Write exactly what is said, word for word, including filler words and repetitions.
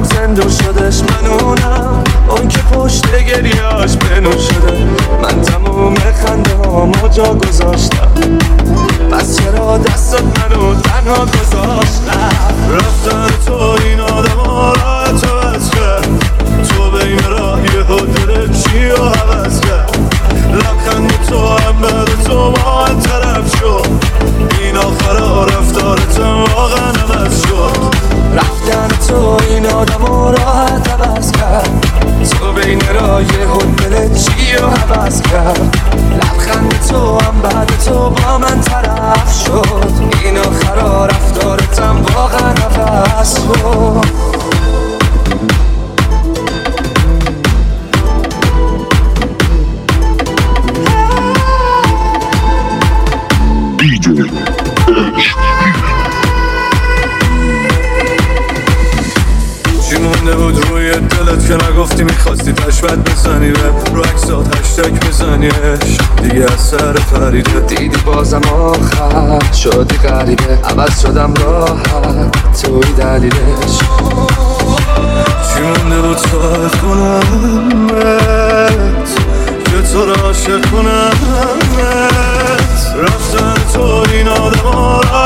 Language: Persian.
زندون شدش منونم، اون که پشت گریاش بنون شده. من تموم خنده هامو جا گذاشتم، پس چرا دستت منو تنها گذاشتم؟ رفتن تو این آدم ها راحت عوض کرد، تو بین راه یه دل چی رو حوض کرد. لبخند تو هم بعد تو با من طرف شد، این آخرا رفتارتم واقعا عوض شد. رفتن تو این آدم ها راحت عوض کرد، تو بین راه یه دل چی رو حوض کرد. لبخند تو هم بعد تو با من طرف شد، این آخرا رفتارتم واقعا عوض شد. چی مونده بود روی دلت که نگفتی میخواستی تشبت بزنی به رو عکسات هشتگ بزنیش دیگه از سر پریده؟ دیدی بازم آخر شدی غریبه، عوض شدم راحت توی دلیلش. چی مونده بود ساعت کنمت که تو را عاشق کنمت؟ رفتن تو این آدم ها